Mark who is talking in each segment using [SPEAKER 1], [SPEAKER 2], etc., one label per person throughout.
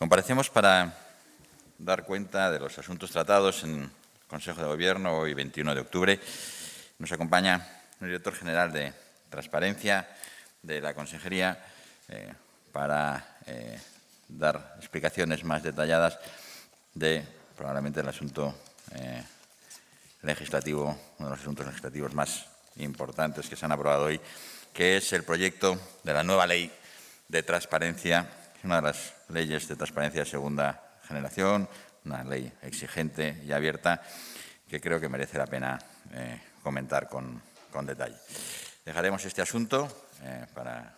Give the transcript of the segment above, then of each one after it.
[SPEAKER 1] Comparecemos para dar cuenta de los asuntos tratados en el Consejo de Gobierno hoy, 21 de octubre. Nos acompaña el director general de Transparencia de la Consejería para dar explicaciones más detalladas de probablemente el asunto legislativo, uno de los asuntos legislativos más importantes que se han aprobado hoy, que es el proyecto de la nueva ley de transparencia, una de las leyes de transparencia de segunda generación, una ley exigente y abierta que creo que merece la pena comentar con detalle. Dejaremos este asunto para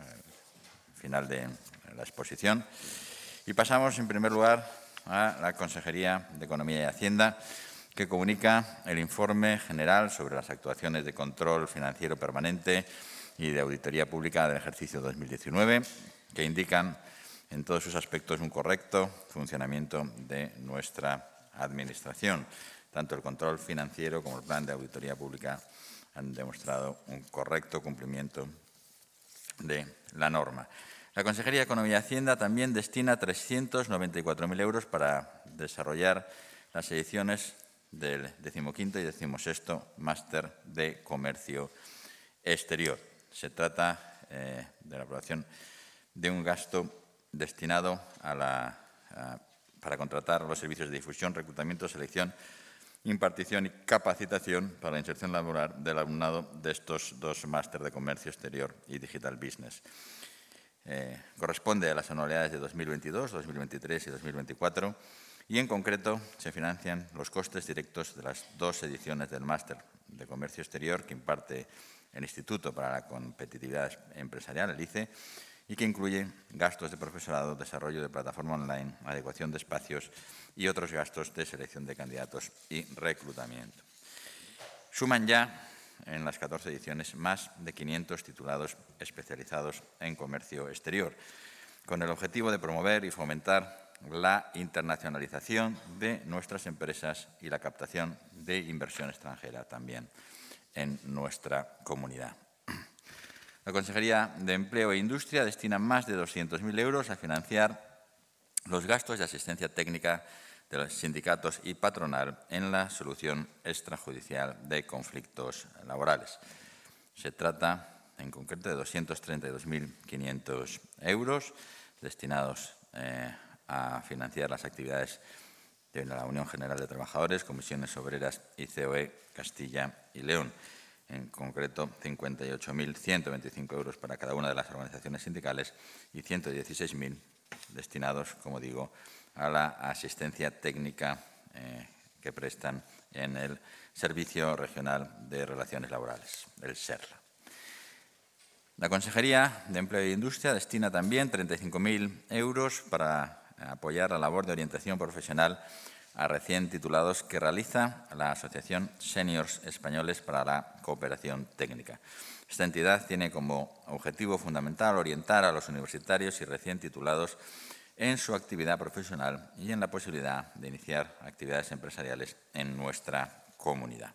[SPEAKER 1] el final de la exposición y pasamos, en primer lugar, a la Consejería de Economía y Hacienda, que comunica el informe general sobre las actuaciones de control financiero permanente y de auditoría pública del ejercicio 2019, que indican en todos sus aspectos un correcto funcionamiento de nuestra Administración. Tanto el control financiero como el plan de auditoría pública han demostrado un correcto cumplimiento de la norma. La Consejería de Economía y Hacienda también destina 394.000 euros para desarrollar las ediciones del 15º y 16º Máster de Comercio Exterior. Se trata de la aprobación de un gasto destinado para contratar los servicios de difusión, reclutamiento, selección, impartición y capacitación para la inserción laboral del alumnado de estos dos máster de Comercio Exterior y Digital Business. Corresponde a las anualidades de 2022, 2023 y 2024 y, en concreto, se financian los costes directos de las dos ediciones del máster de Comercio Exterior que imparte el Instituto para la Competitividad Empresarial, el ICE, y que incluye gastos de profesorado, desarrollo de plataforma online, adecuación de espacios y otros gastos de selección de candidatos y reclutamiento. Suman ya en las 14 ediciones más de 500 titulados especializados en comercio exterior, con el objetivo de promover y fomentar la internacionalización de nuestras empresas y la captación de inversión extranjera también en nuestra comunidad. La Consejería de Empleo e Industria destina más de 200.000 euros a financiar los gastos de asistencia técnica de los sindicatos y patronal en la solución extrajudicial de conflictos laborales. Se trata, en concreto, de 232.500 euros destinados a financiar las actividades de la Unión General de Trabajadores, Comisiones Obreras y COE Castilla y León. En concreto, 58.125 euros para cada una de las organizaciones sindicales y 116.000 destinados, como digo, a la asistencia técnica que prestan en el Servicio Regional de Relaciones Laborales, el SERLA. La Consejería de Empleo e Industria destina también 35.000 euros para apoyar la labor de orientación profesional a recién titulados que realiza la Asociación Seniors Españoles para la Cooperación Técnica. Esta entidad tiene como objetivo fundamental orientar a los universitarios y recién titulados en su actividad profesional y en la posibilidad de iniciar actividades empresariales en nuestra comunidad.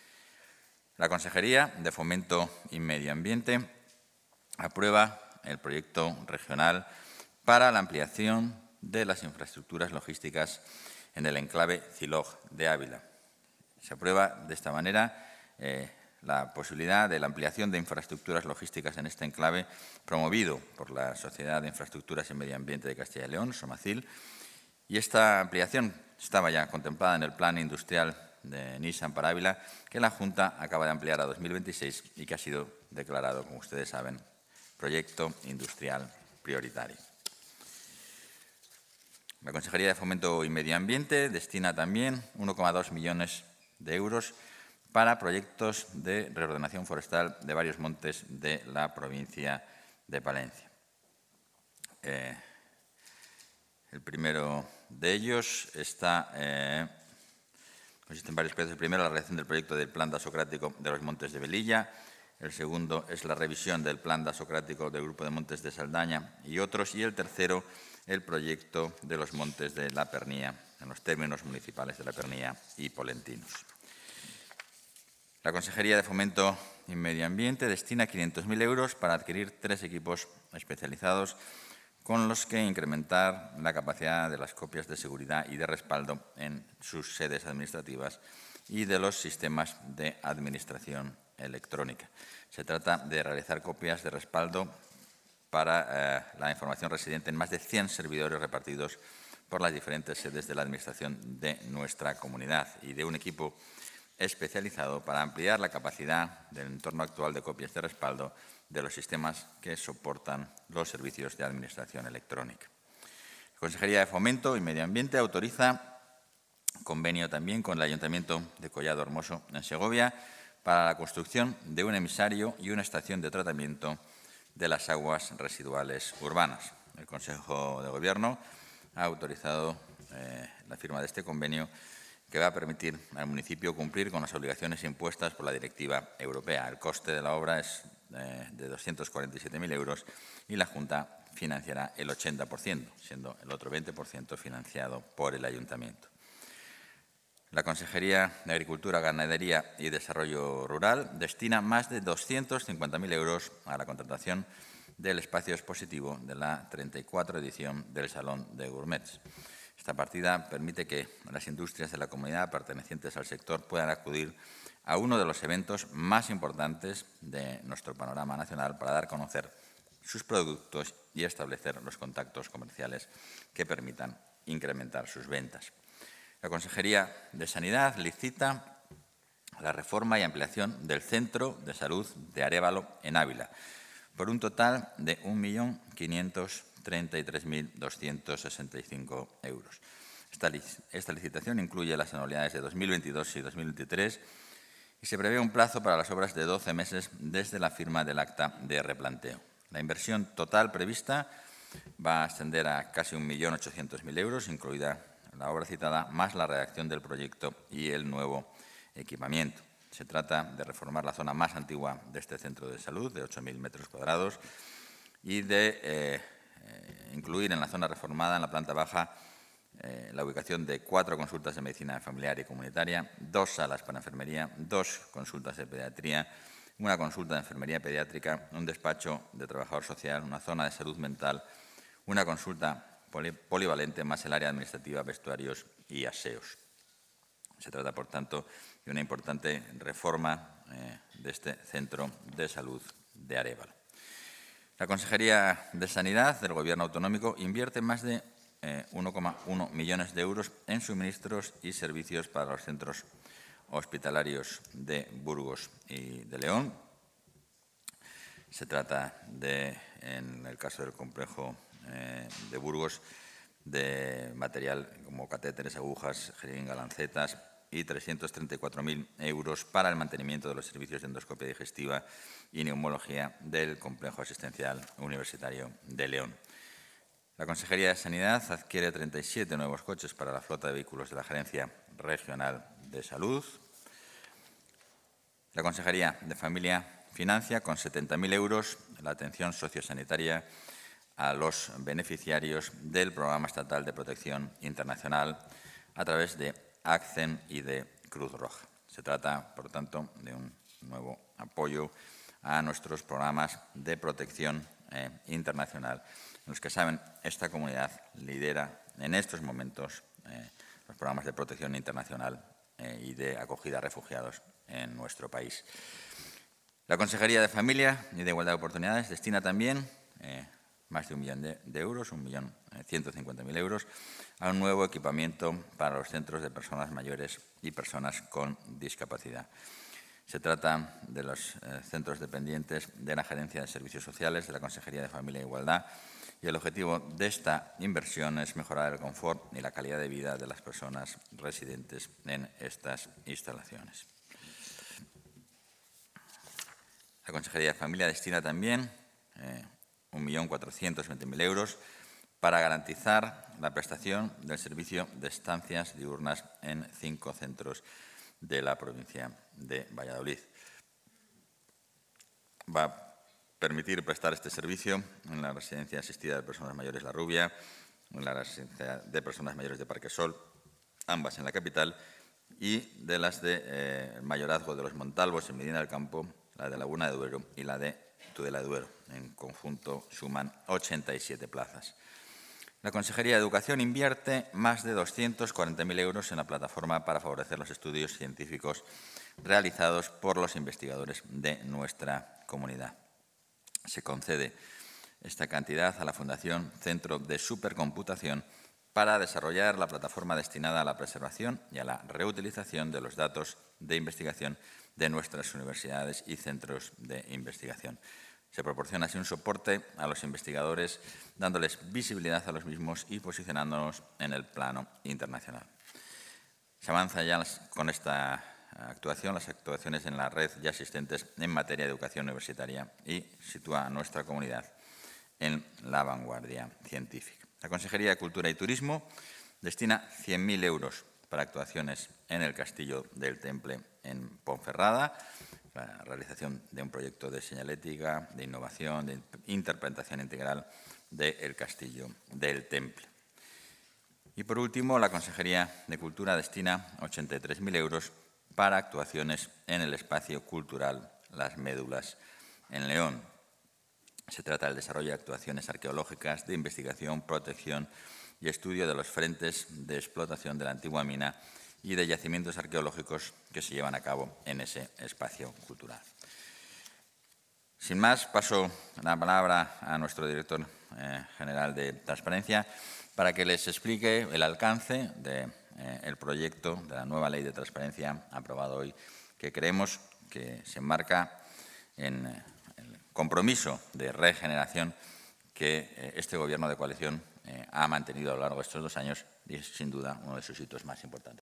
[SPEAKER 1] La Consejería de Fomento y Medio Ambiente aprueba el proyecto regional para la ampliación de las infraestructuras logísticas en el enclave Ciloj de Ávila. Se aprueba de esta manera la posibilidad de la ampliación de infraestructuras logísticas en este enclave promovido por la Sociedad de Infraestructuras y Medio Ambiente de Castilla y León, Somacil, y esta ampliación estaba ya contemplada en el Plan Industrial de Nissan para Ávila, que la Junta acaba de ampliar a 2026 y que ha sido declarado, como ustedes saben, proyecto industrial prioritario. La Consejería de Fomento y Medio Ambiente destina también 1,2 millones de euros para proyectos de reordenación forestal de varios montes de la provincia de Palencia. El primero de ellos consiste en varios proyectos. El primero, la realización del proyecto del Plan Dasocrático de los Montes de Velilla. El segundo es la revisión del Plan Dasocrático del Grupo de Montes de Saldaña y otros. Y el tercero, el proyecto de los montes de la Pernía, en los términos municipales de la Pernía y Polentinos. La Consejería de Fomento y Medio Ambiente destina 500.000 euros para adquirir 3 equipos especializados con los que incrementar la capacidad de las copias de seguridad y de respaldo en sus sedes administrativas y de los sistemas de administración electrónica. Se trata de realizar copias de respaldo para la información residente en más de 100 servidores repartidos por las diferentes sedes de la Administración de nuestra comunidad y de un equipo especializado para ampliar la capacidad del entorno actual de copias de respaldo de los sistemas que soportan los servicios de administración electrónica. La Consejería de Fomento y Medio Ambiente autoriza convenio también con el Ayuntamiento de Collado Hermoso, en Segovia, para la construcción de un emisario y una estación de tratamiento de las aguas residuales urbanas. El Consejo de Gobierno ha autorizado la firma de este convenio que va a permitir al municipio cumplir con las obligaciones impuestas por la directiva europea. El coste de la obra es de 247.000 euros y la Junta financiará el 80%, siendo el otro 20% financiado por el Ayuntamiento. La Consejería de Agricultura, Ganadería y Desarrollo Rural destina más de 250.000 euros a la contratación del espacio expositivo de la 34 edición del Salón de Gourmets. Esta partida permite que las industrias de la comunidad pertenecientes al sector puedan acudir a uno de los eventos más importantes de nuestro panorama nacional para dar a conocer sus productos y establecer los contactos comerciales que permitan incrementar sus ventas. La Consejería de Sanidad licita la reforma y ampliación del Centro de Salud de Arévalo en Ávila, por un total de 1.533.265 euros. Esta licitación incluye las anualidades de 2022 y 2023 y se prevé un plazo para las obras de 12 meses desde la firma del acta de replanteo. La inversión total prevista va a ascender a casi 1.800.000 euros, incluida la obra citada, más la redacción del proyecto y el nuevo equipamiento. Se trata de reformar la zona más antigua de este centro de salud, de 8.000 metros cuadrados, y de incluir en la zona reformada, en la planta baja, la ubicación de 4 consultas de medicina familiar y comunitaria, 2 salas para enfermería, 2 consultas de pediatría, una consulta de enfermería pediátrica, un despacho de trabajador social, una zona de salud mental, una consulta polivalente más el área administrativa, vestuarios y aseos. Se trata, por tanto, de una importante reforma de este centro de salud de Arévalo. La Consejería de Sanidad del Gobierno autonómico invierte más de 1,1 millones de euros en suministros y servicios para los centros hospitalarios de Burgos y de León. Se trata de, en el caso del complejo de Burgos, de material como catéteres, agujas, jeringa, lancetas y 334.000 euros para el mantenimiento de los servicios de endoscopia digestiva y neumología del complejo asistencial universitario de León. La Consejería de Sanidad adquiere 37 nuevos coches para la flota de vehículos de la Gerencia Regional de Salud. La Consejería de Familia financia con 70.000 euros la atención sociosanitaria a los beneficiarios del Programa Estatal de Protección Internacional a través de ACCEN y de Cruz Roja. Se trata, por tanto, de un nuevo apoyo a nuestros programas de protección internacional, en los que, saben, esta comunidad lidera en estos momentos los programas de protección internacional y de acogida a refugiados en nuestro país. La Consejería de Familia y de Igualdad de Oportunidades destina también más de 1 millón de euros, 1.150.000 euros, a un nuevo equipamiento para los centros de personas mayores y personas con discapacidad. Se trata de los centros dependientes de la Gerencia de Servicios Sociales de la Consejería de Familia e Igualdad, y el objetivo de esta inversión es mejorar el confort y la calidad de vida de las personas residentes en estas instalaciones. La Consejería de Familia destina también 1.420.000 euros para garantizar la prestación del servicio de estancias diurnas en 5 centros de la provincia de Valladolid. Va a permitir prestar este servicio en la Residencia Asistida de Personas Mayores La Rubia, en la Residencia de Personas Mayores de Parquesol, ambas en la capital, y de las de Mayorazgo de los Montalvos en Medina del Campo, la de Laguna de Duero y la de Tudela de Duero. En conjunto suman 87 plazas. La Consejería de Educación invierte más de 240.000 euros en la plataforma para favorecer los estudios científicos realizados por los investigadores de nuestra comunidad. Se concede esta cantidad a la Fundación Centro de Supercomputación para desarrollar la plataforma destinada a la preservación y a la reutilización de los datos de investigación de nuestras universidades y centros de investigación. Se proporciona así un soporte a los investigadores, dándoles visibilidad a los mismos y posicionándonos en el plano internacional. Se avanza ya con esta actuación, las actuaciones en la red ya existentes en materia de educación universitaria y sitúa a nuestra comunidad en la vanguardia científica. La Consejería de Cultura y Turismo destina 100.000 euros para actuaciones en el Castillo del Temple en Ponferrada, la realización de un proyecto de señalética, de innovación, de interpretación integral del Castillo del Temple. Y, por último, la Consejería de Cultura destina 83.000 euros para actuaciones en el espacio cultural Las Médulas en León. Se trata del desarrollo de actuaciones arqueológicas, de investigación, protección y estudio de los frentes de explotación de la antigua mina y de yacimientos arqueológicos que se llevan a cabo en ese espacio cultural. Sin más, paso la palabra a nuestro director general de Transparencia para que les explique el alcance del proyecto de la nueva Ley de Transparencia aprobado hoy, que creemos que se enmarca en el compromiso de regeneración que este Gobierno de coalición ha mantenido a lo largo de estos 2 años y es, sin duda, uno de sus hitos más importantes.